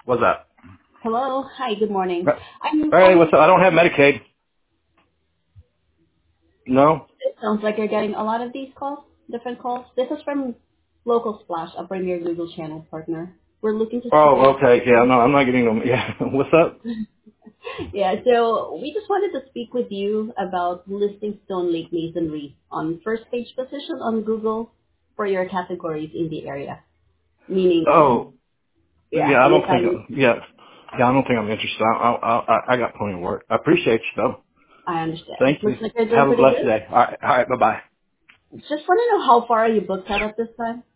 What's that? Hello. Hi, good morning. I'm Hey, calling. what's up? I don't have Medicaid. No? It sounds like you're getting a lot of these calls, different calls. This is from Local Splash, a premier Google channel partner. We're looking to speak Oh, with. okay. Yeah, no, I'm not getting them. Yeah. What's up? Yeah, so we just wanted to speak with you about listing Stone Lake Masonry on first page position on Google for your categories in the area. Meaning, Oh, yeah, yeah, I any don't think, kind of, yeah. Yeah, I don't think I'm interested. I got plenty of work. I appreciate you, though. I understand. Thank you. Looks like you're doing Have a pretty blessed good. day. All right, bye-bye. Just want to know how far are you booked out at this time?